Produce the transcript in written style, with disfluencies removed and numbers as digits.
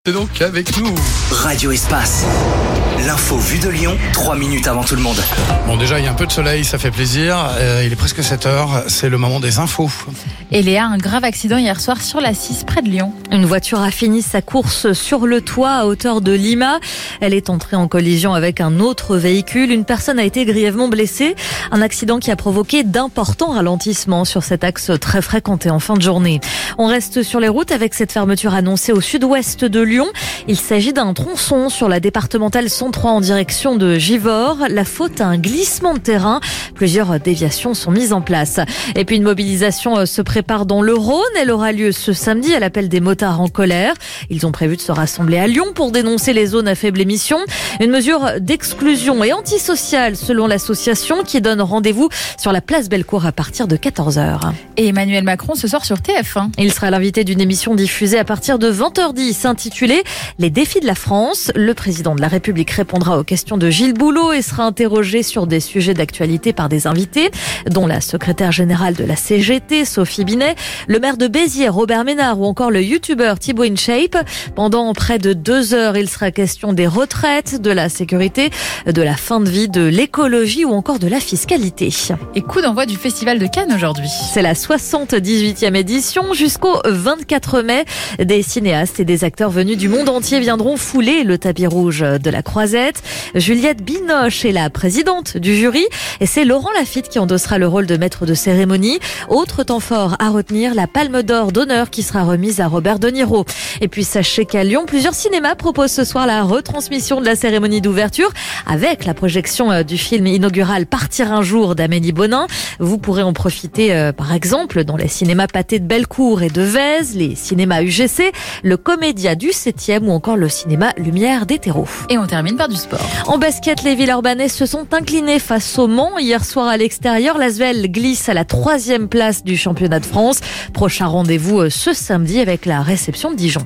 Et donc avec nous. Radio Espace. L'info vue de Lyon, 3 minutes avant tout le monde. Bon, déjà, il y a un peu de soleil, ça fait plaisir. Il est presque 7h, c'est le moment des infos. Et Léa, un grave accident hier soir sur la 6 près de Lyon. Une voiture a fini sa course sur le toit à hauteur de Lima. Elle est entrée en collision avec un autre véhicule. Une personne a été grièvement blessée. Un accident qui a provoqué d'importants ralentissements sur cet axe très fréquenté en fin de journée. On reste sur les routes avec cette fermeture annoncée au sud-ouest de Lyon. Il s'agit d'un tronçon sur la départementale 103 en direction de Givors. La faute à un glissement de terrain. Plusieurs déviations sont mises en place. Et puis une mobilisation se prépare dans le Rhône. Elle aura lieu ce samedi à l'appel des motards en colère. Ils ont prévu de se rassembler à Lyon pour dénoncer les zones à faible émission. Une mesure d'exclusion et antisociale selon l'association qui donne rendez-vous sur la place Bellecour à partir de 14h. Et Emmanuel Macron ce soir sur TF1. Il sera l'invité d'une émission diffusée à partir de 20h10 intitulée « Les défis de la France ». Le président de la République répondra aux questions de Gilles Boulot et sera interrogé sur des sujets d'actualité par des invités, dont la secrétaire générale de la CGT, Sophie Binet, le maire de Béziers, Robert Ménard, ou encore le youtubeur Thibaut InShape. Pendant près de 2 heures, il sera question des retraites, de la sécurité, de la fin de vie, de l'écologie ou encore de la fiscalité. Et coup d'envoi du Festival de Cannes aujourd'hui. C'est la 78e édition. Jusqu'au 24 mai, des cinéastes et des acteurs venus du monde entier viendront fouler le tapis rouge de la Croisette. Juliette Binoche est la présidente du jury et c'est Laurent Lafitte qui endossera le rôle de maître de cérémonie. Autre temps fort à retenir, la Palme d'Or d'honneur qui sera remise à Robert De Niro. Et puis sachez qu'à Lyon, plusieurs cinémas proposent ce soir la retransmission de la cérémonie d'ouverture avec la projection du film inaugural Partir un jour d'Amélie Bonin. Vous pourrez en profiter par exemple dans les cinémas Pathé de Bellecour et de Vèze, les cinémas UGC, le Comédia du 7e ou encore le cinéma Lumière des Terreaux. Et on termine par du sport. En basket, les Villeurbanais se sont inclinés face au Mans hier soir à l'extérieur. L'Asvel glisse à la 3e place du championnat de France. Prochain rendez-vous ce samedi avec la réception de Dijon.